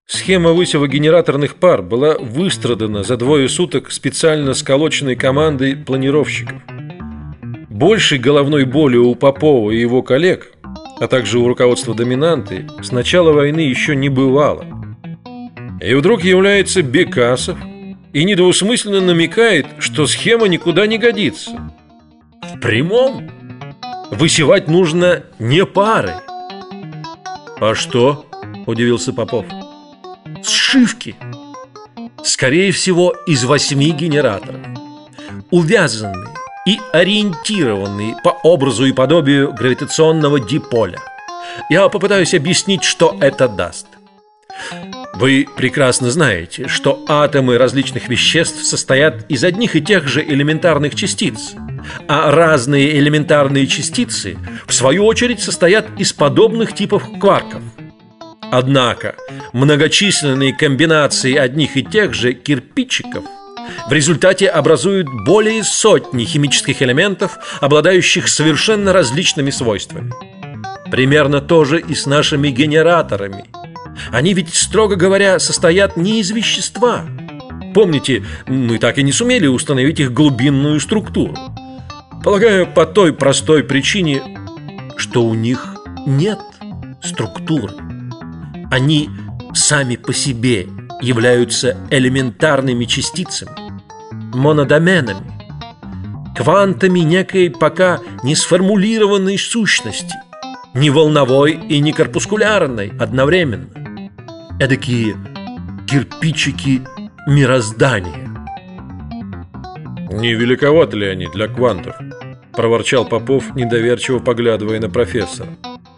Схема высева генераторных пар была выстрадана за 2 суток специально сколоченной командой планировщиков. Большей головной боли у Попова и его коллег, а также у руководства доминанты, с начала войны еще не бывало. И вдруг является Бекасов и недвусмысленно намекает, что схема никуда не годится. В прямом? Высевать нужно не пары. А что? Удивился Попов. Сшивки. Скорее всего, из 8 генераторов, увязанные и ориентированные по образу и подобию гравитационного диполя. Я попытаюсь объяснить, что это даст. Вы прекрасно знаете, что атомы различных веществ состоят из одних и тех же элементарных частиц, а разные элементарные частицы, в свою очередь, состоят из подобных типов кварков. Однако многочисленные комбинации одних и тех же кирпичиков в результате образуют более сотни химических элементов, обладающих совершенно различными свойствами. Примерно то же и с нашими генераторами. Они ведь, строго говоря, состоят не из вещества. Помните, мы так и не сумели установить их глубинную структуру. Полагаю, по той простой причине, что у них нет структуры. Они сами по себе являются элементарными частицами, монодоменами, квантами некой пока не сформулированной сущности, не волновой и не корпускулярной одновременно. Эдакие кирпичики мироздания. Не великоваты ли они для квантов? Проворчал Попов, недоверчиво поглядывая на профессора.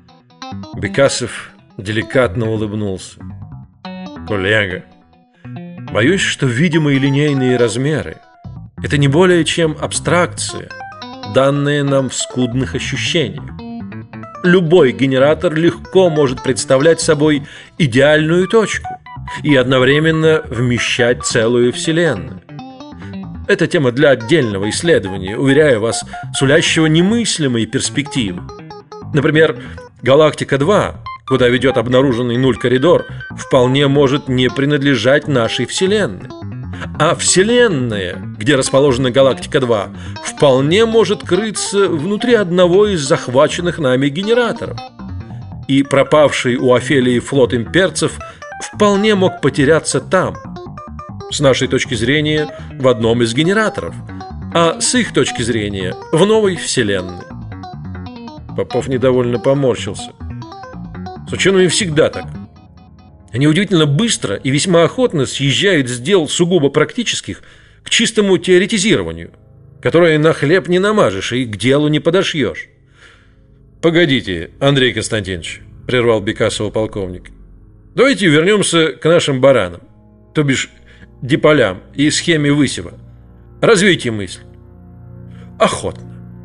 Бекасов деликатно улыбнулся. Коллега, боюсь, что видимые линейные размеры – это не более чем абстракция, данная нам в скудных ощущениях. Любой генератор легко может представлять собой идеальную точку и одновременно вмещать целую вселенную. Это тема для отдельного исследования, уверяю вас, сулящего немыслимые перспективы. Например, галактика-2, куда ведет обнаруженный нуль-коридор, вполне может не принадлежать нашей Вселенной. А Вселенная, где расположена галактика-2, вполне может крыться внутри одного из захваченных нами генераторов. И пропавший у Офелии флот имперцев вполне мог потеряться там, с нашей точки зрения, в одном из генераторов, а с их точки зрения, в новой Вселенной. Попов недовольно поморщился. С учеными всегда так. Они удивительно быстро и весьма охотно съезжают с дел сугубо практических к чистому теоретизированию, которое на хлеб не намажешь и к делу не подошьешь. Погодите, Андрей Константинович, прервал Бекасова полковник. Давайте вернемся к нашим баранам, то бишь диполям и схеме высева. Развейте мысль. Охотно.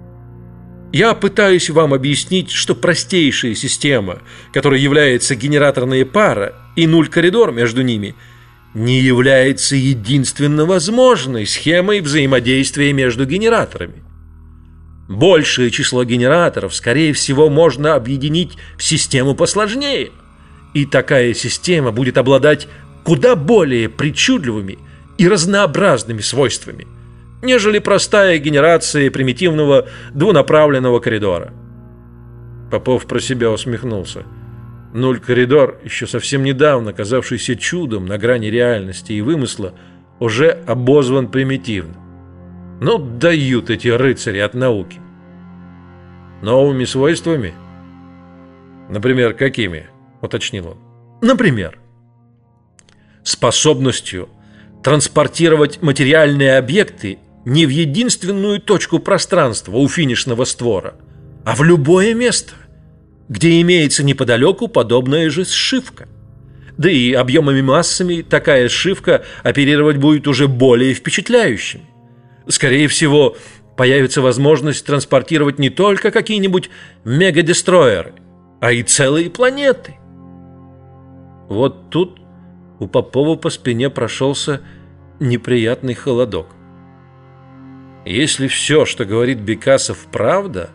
Я пытаюсь вам объяснить, что простейшая система, которая является генераторная пара и нуль-коридор между ними, не является единственно возможной схемой взаимодействия между генераторами. Большее число генераторов, скорее всего, можно объединить в систему посложнее, и такая система будет обладать куда более причудливыми и разнообразными свойствами, нежели простая генерация примитивного двунаправленного коридора. Попов про себя усмехнулся. Нуль-коридор, еще совсем недавно казавшийся чудом на грани реальности и вымысла, уже обозван примитивным. Ну, дают эти рыцари от науки. Новыми свойствами? Например, какими? Уточнил он. Например, способностью транспортировать материальные объекты не в единственную точку пространства у финишного створа, а в любое место, где имеется неподалеку подобная же сшивка. Да и объемами массами такая сшивка оперировать будет уже более впечатляющими. Скорее всего, появится возможность транспортировать не только какие-нибудь мегадестройеры, а и целые планеты. Вот тут у Попова по спине прошелся неприятный холодок. Если все, что говорит Бекасов, правда,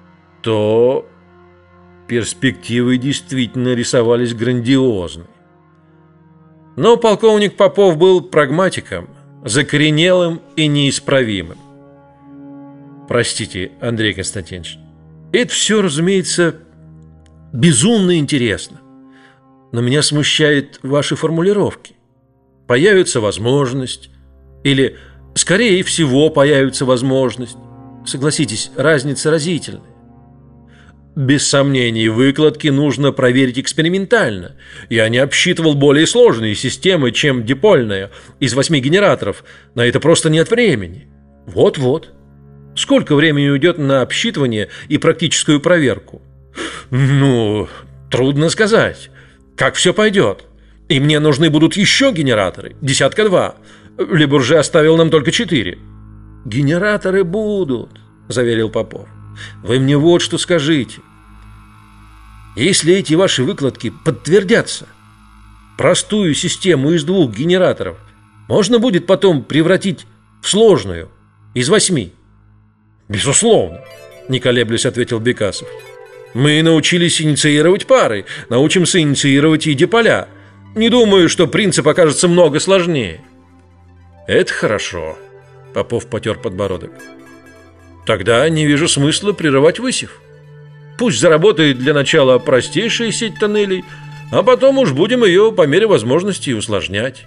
то перспективы действительно рисовались грандиозные. Но полковник Попов был прагматиком, закоренелым и неисправимым. Простите, Андрей Константинович, это все, разумеется, безумно интересно. Но меня смущают ваши формулировки. Появится возможность, или, скорее всего, появится возможность. Согласитесь, разница разительная. Без сомнений, выкладки нужно проверить экспериментально. Я не обсчитывал более сложные системы, чем дипольная, из 8 генераторов. На это просто нет времени. Вот-вот. Сколько времени уйдет на обсчитывание и практическую проверку? Ну, трудно сказать. Как все пойдет? И мне нужны будут еще генераторы, 2. Ле Бурже оставил нам только 4. Генераторы будут, заверил Попов. Вы мне вот что скажите. Если эти ваши выкладки подтвердятся, простую систему из 2 генераторов можно будет потом превратить в сложную из 8? Безусловно, не колеблясь, ответил Бекасов. Мы научились инициировать пары, научимся инициировать и диполя. Не думаю, что принцип окажется много сложнее. Это хорошо, Попов потер подбородок. Тогда не вижу смысла прерывать высев. Пусть заработает для начала простейшая сеть тоннелей, а потом уж будем ее по мере возможности усложнять.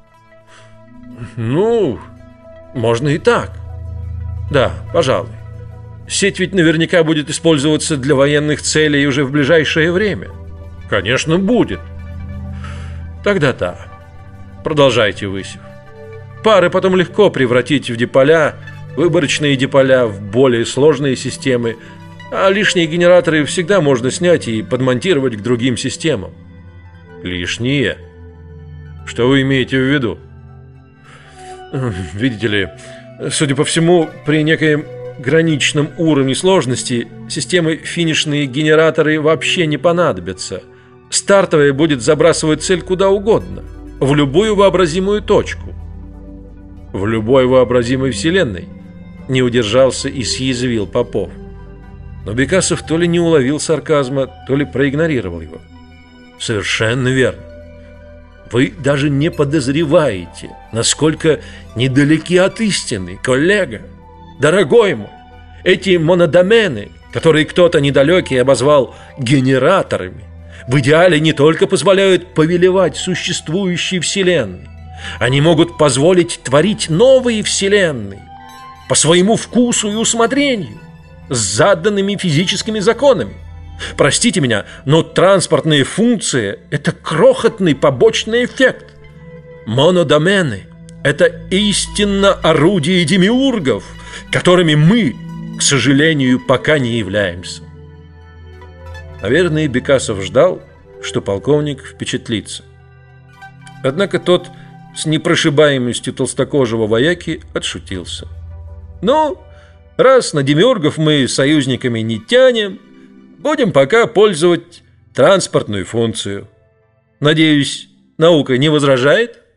Ну, можно и так. Да, пожалуй. Сеть ведь наверняка будет использоваться для военных целей уже в ближайшее время. Конечно, будет. Тогда да. Продолжайте высев. Пары потом легко превратить в диполя, выборочные диполя в более сложные системы, а лишние генераторы всегда можно снять и подмонтировать к другим системам. Лишние? Что вы имеете в виду? Видите ли, судя по всему, при некоем граничном уровне сложности системы финишные генераторы вообще не понадобятся. Стартовая будет забрасывать цель куда угодно, в любую вообразимую точку. В любой вообразимой вселенной, не удержался и съязвил Попов. Но Бекасов то ли не уловил сарказма, то ли проигнорировал его. Совершенно верно. Вы даже не подозреваете, насколько недалеки от истины, коллега. Дорогой мой, эти монодомены, которые кто-то недалекий обозвал генераторами, в идеале не только позволяют повелевать существующей вселенной, они могут позволить творить новые вселенные по своему вкусу и усмотрению, с заданными физическими законами. Простите меня, но транспортные функции – это крохотный побочный эффект. Монодомены – это истинно орудия демиургов, которыми мы, к сожалению, пока не являемся. Наверное, Бекасов ждал, что полковник впечатлится. Однако тот с непрошибаемостью толстокожего вояки отшутился. Ну, раз на демиургов мы союзниками не тянем, будем пока пользовать транспортную функцию. Надеюсь, наука не возражает?